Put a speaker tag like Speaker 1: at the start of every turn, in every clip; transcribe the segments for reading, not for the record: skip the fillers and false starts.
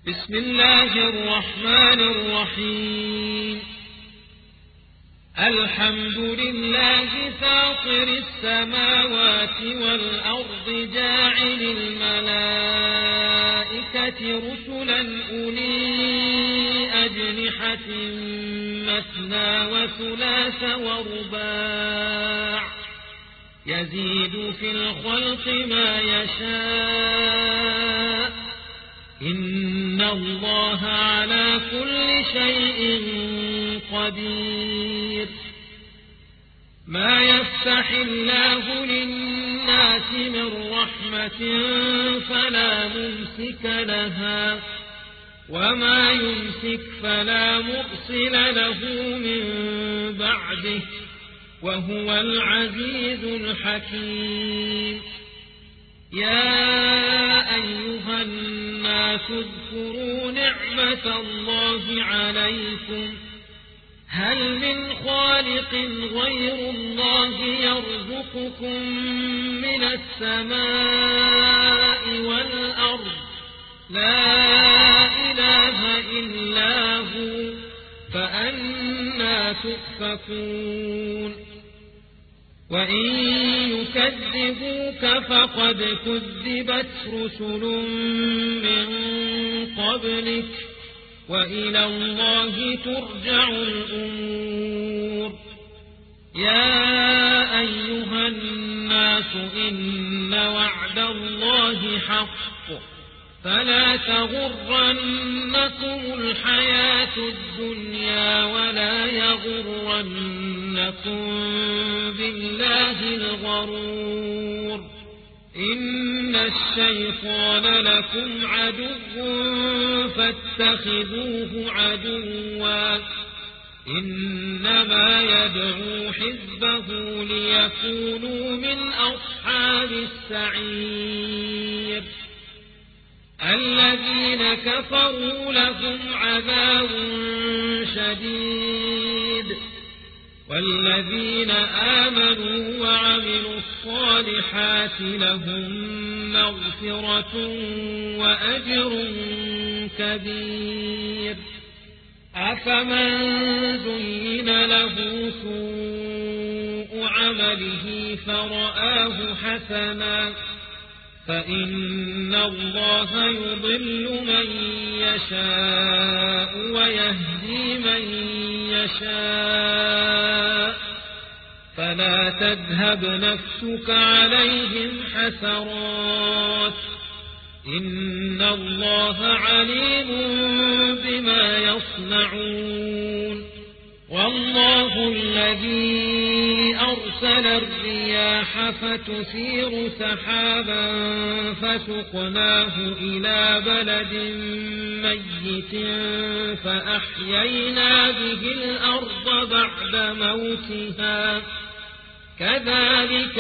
Speaker 1: بسم الله الرحمن الرحيم. الحمد لله فاطر السماوات والأرض جاعل الملائكة رسلا أولي أجنحة مثنى وثلاث ورباع يزيد في الخلق ما يشاء إن الله على كل شيء قدير. ما يفتح الله للناس من رحمة فلا ممسك لها وما يمسك فلا مرسل له من بعده وهو العزيز الحكيم. يا أيها الناس اذكروا نعمة الله عليكم هل من خالق غير الله يرزقكم من السماء والأرض لا إله إلا هو فأنى تؤفكون. وإن يكذبوك فقد كذبت رسل من قبلك وإلى الله ترجع الأمور. يا أيها الناس إن وعد الله حق فلا تغرنكم الحياة الدنيا ولا يغرنكم بالله الغرور. إن الشيطان لكم عدو فاتخذوه عدوا إنما يدعو حزبه ليكونوا من أصحاب السعير. الذين كفروا لهم عذاب شديد والذين آمنوا وعملوا الصالحات لهم مغفرة وأجر كبير. أفمن زين له سوء عمله فرآه حسنا فإن الله يضل من يشاء ويهدي من يشاء فلا تذهب نفسك عليهم حسرات إن الله عليم بما يصنعون. والله الذي أرسل الرياح فتثير سحابا فسقناه إلى بلد ميت فأحيينا به الأرض بعد موتها كذلك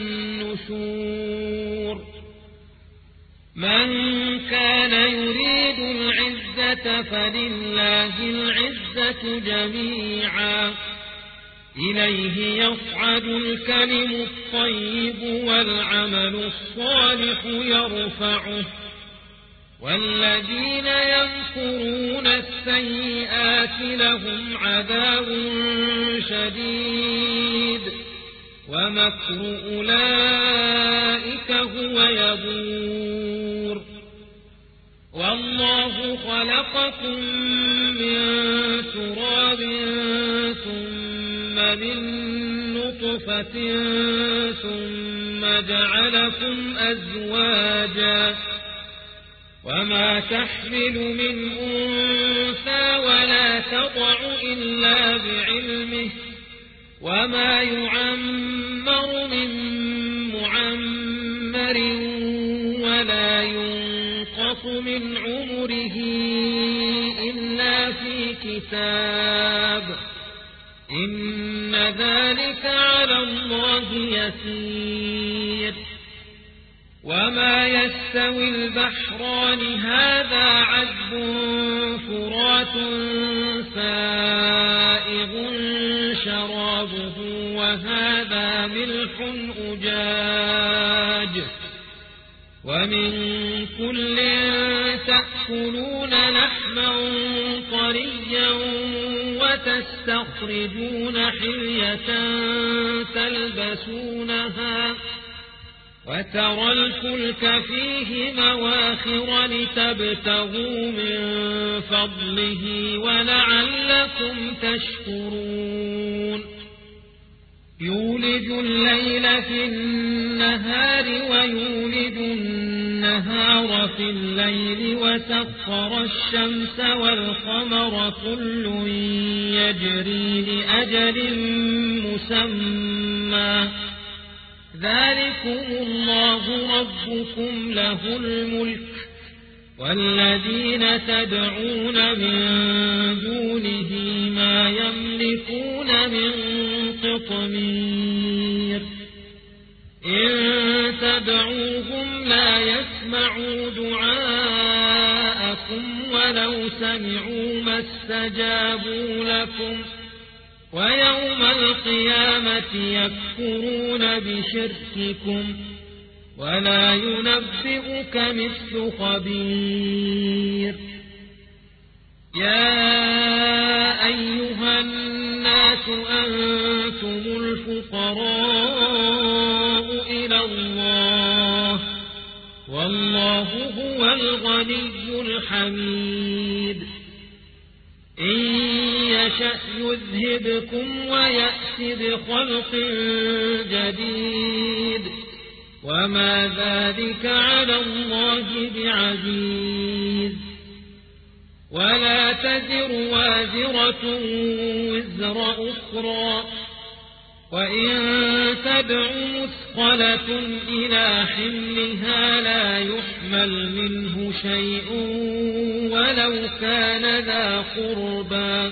Speaker 1: النشور. من كان يريد العزة فلله العزة جميعا إليه يصعد الكلم الطيب والعمل الصالح يرفعه والذين يمكرون السيئات لهم عذاب شديد ومكر أولئك هو يبور. والله خلقكم من تراب ثم من نطفة ثم جعلكم أزواجا وما تحمل من أنثى ولا تضع إلا بعلمه وما يعمر من معمر ولا ينقص من عمره إلا في كتاب إن ذلك على الله يسير. وما يستوي البحران هذا عذب فرات سائغ شرابه وهذا ملح أجاج ومن كل تأكلون لحما طريا وتستخرجون حلية تلبسونها وترى الفلك فيه مواخر لتبتغوا من فضله ولعلكم تشكرون يولج الليل في النهار ويولج النهار في الليل وسخر الشمس والقمر كل يجري لأجل مسمى ذلكم الله ربكم له الملك والذين تدعون من دونه ما يملكون من قطمير إن تدعوهم لا يسمعوا دعاءكم ولو سمعوا ما استجابوا لكم ويوم القيامة يكفرون بشرككم ولا ينبئك مثل خبير يا أيها الناس أنتم الفقراء إلى الله والله هو الغني الحميد إن يشأ يذهبكم ويأت بخلق جديد وما ذلك على الله بعزيز ولا تزر وازرة وزر أخرى وإن تدع مثقلة إلى حملها لا يحمل منه شيء ولو كان ذا قربى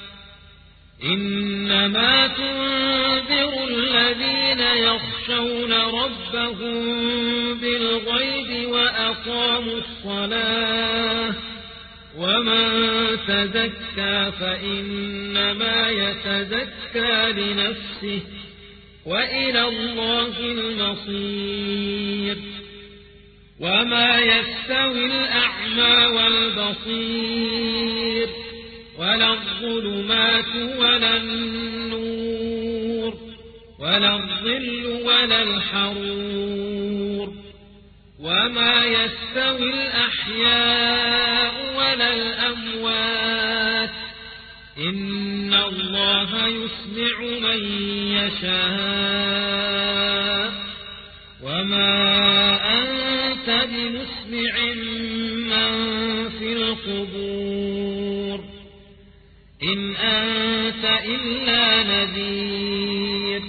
Speaker 1: إنما تنذر الذين يخشون ربهم بالغيب وأقاموا الصلاة ومن تزكى فإنما يتزكى لنفسه وإلى الله المصير وما يستوي الأعمى والبصير ولا الظلمات ولا النور ولا الظل ولا الحرور وما يستوي الأحياء ولا الأموات إن الله يسمع من يشاء وما أنت بمسمع من في القبور إن أنت إلا نذير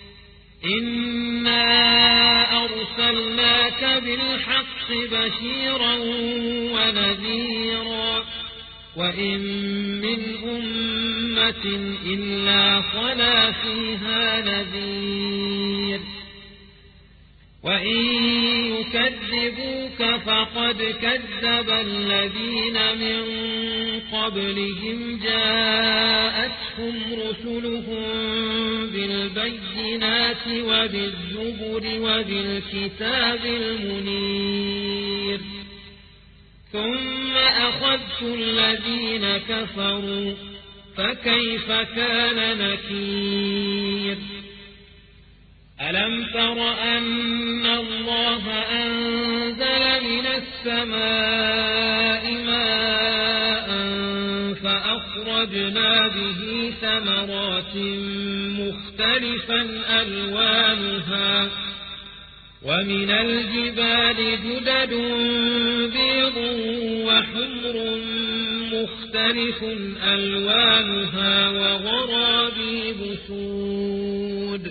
Speaker 1: إنا أرسلناك بالحق بشيرا ونذيرا وإن من أمة إلا خلا فيها نذير وإن يكذبوك فقد كذب الذين من قبلهم جاءتهم رسلهم بالبينات وبالزبر وبالكتاب المنير ثم أخذت الذين كفروا فكيف كان نكير ألم تر أن الله أنزل من السماء ماء فأخرجنا به ثمرات مختلفا ألوانها ومن الجبال جدد بيض وحمر مختلف ألوانها وغرابيب سود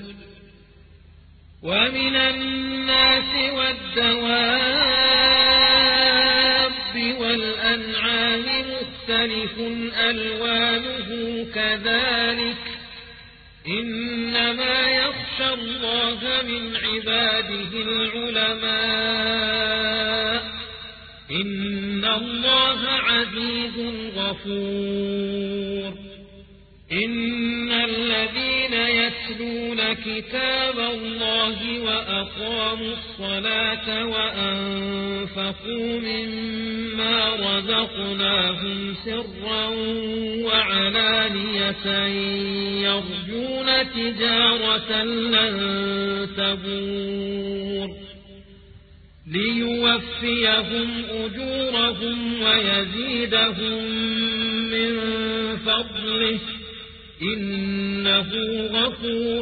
Speaker 1: ومن الناس والدواب والأنعام مختلف ألوانه كذلك إنما يخشى الله من عباده العلماء إن الله عزيز غفور إن الذين يتلون كتاب الله وأقاموا الصلاة وأنفقوا مما رزقناهم سرا وعلانية يرجون تجارة لن تبور ليوفيهم أجورهم ويزيدهم من فضله إنه غفور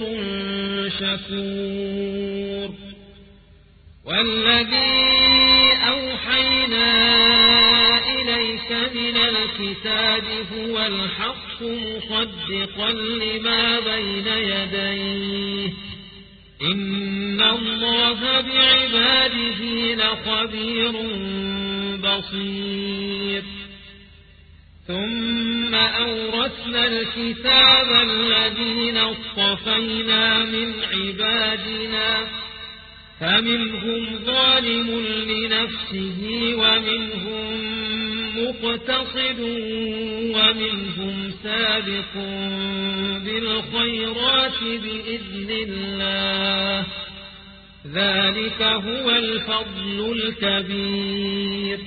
Speaker 1: شكور والذي أوحينا إليك من الكتاب هو الحق مصدقا لما بين يديه إن الله بعباده لخبير بصير ثم أورثنا الكتاب الذين اصطفينا من عبادنا فمنهم ظالم لنفسه ومنهم مقتصد ومنهم سابق بالخيرات بإذن الله ذلك هو الفضل الكبير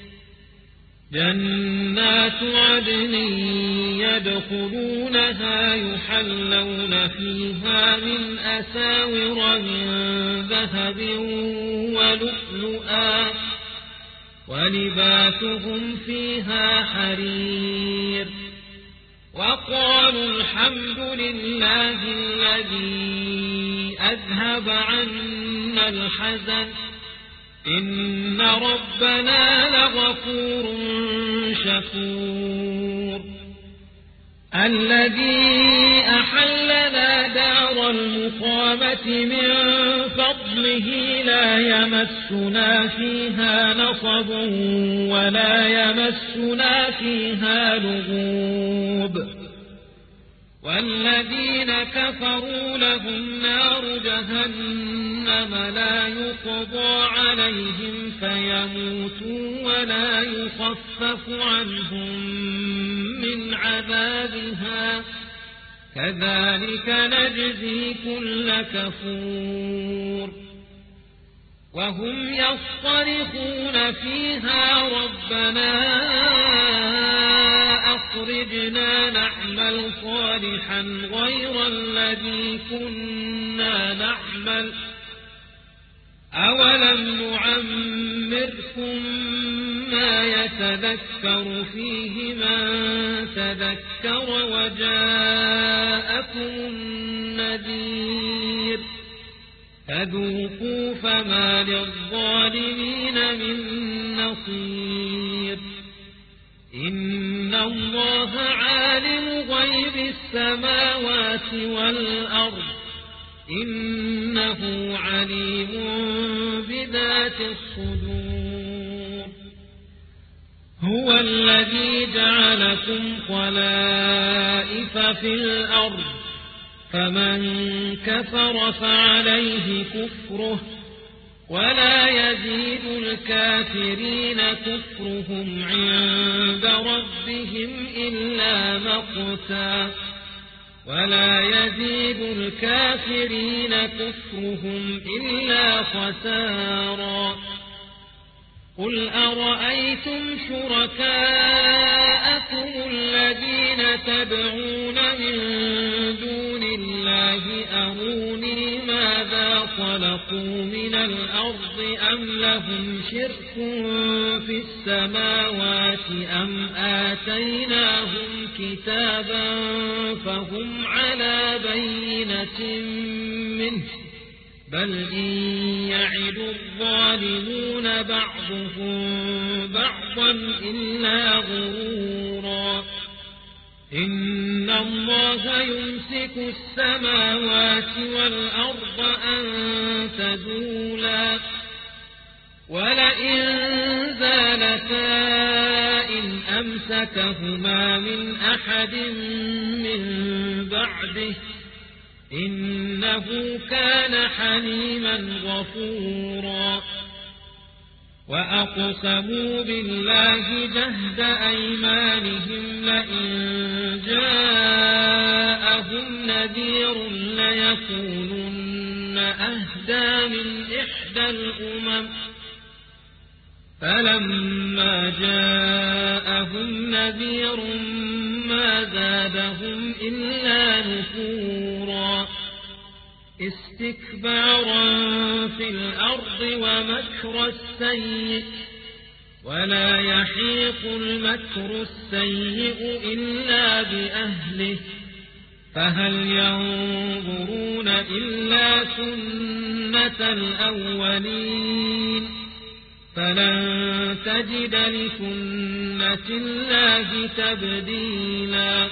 Speaker 1: جنات عدن يدخلونها يحلون فيها من أساور من ذهب ولؤلؤا ولباسهم فيها حرير وقالوا الحمد لله الذي أذهب عنا الحزن إن ربنا لغفور شكور الذي أحلنا دار المقامة من فضله لا يمسنا فيها نصب ولا يمسنا فيها لغوب والذين كفروا لهم نار جهنم لا يقضى عليهم فيموتوا ولا يخفف عنهم من عذابها كذلك نجزي كل كفور وهم يصطرخون فيها ربنا أخرجنا نعمل صالحا غير الذي كنا نعمل أولم نعمركم ما يتذكر فيه من تذكر وجاءكم النذير فذوقوا فما للظالمين من نصير إن الله عالم غيب السماوات والأرض إنه عليم بذات الصدور هو الذي جعلكم خلائف في الأرض فمن كفر فعليه كفره ولا يزيد الكافرين كفرهم عند ربهم إلا مقتا ولا يزيد الكافرين كفرهم إلا خسارا قل أرأيتم شركاءكم الذين تدعون من دون الله أروني ماذا خلقوا من الأرض أم لهم شرك في السماوات أم آتيناهم كتابا فهم على بينة منه بل إن يعد الظالمون بعضهم بعضا إلا غرورا إن الله يمسك السماوات والأرض أن تزولا ولئن زالتا إن أمسكهما من أحد من بعده إنه كان حليما غفورا وأقسموا بالله جهد أيمانهم لئن جاءوا ليكونن أهدى من إحدى الأمم فلما جاءهم نذير ما زادهم إلا نفورا استكبارا في الأرض ومكر السيء ولا يحيق المكر السيء إلا بأهله فهل ينظرون إلا سنة الأولين فلن تجد لسنة الله تبديلا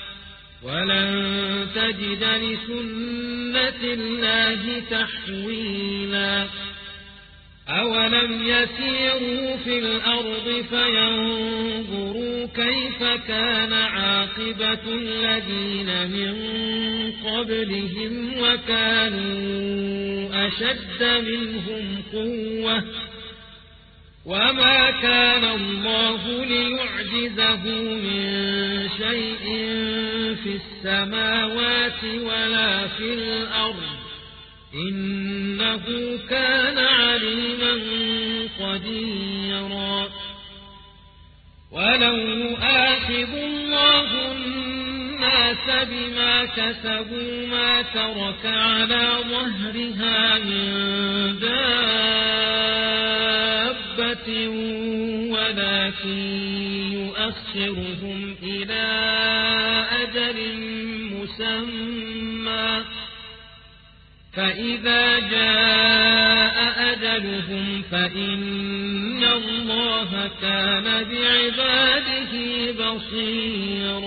Speaker 1: ولن تجد لسنة الله تحويلا أولم يسيروا في الأرض فينظروا كيف كان عاقبة الذين من قبلهم وكانوا أشد منهم قوة وما كان الله ليعجزه من شيء في السماوات ولا في الأرض إنه كان عليما قديرا ولو يؤاخذ الله الناس بما كسبوا ما ترك على ظهرها من دابة ولكن يؤخرهم إلى أجل مسمى فإذا جاء أجلهم فإن الله كان بعباده بصيرا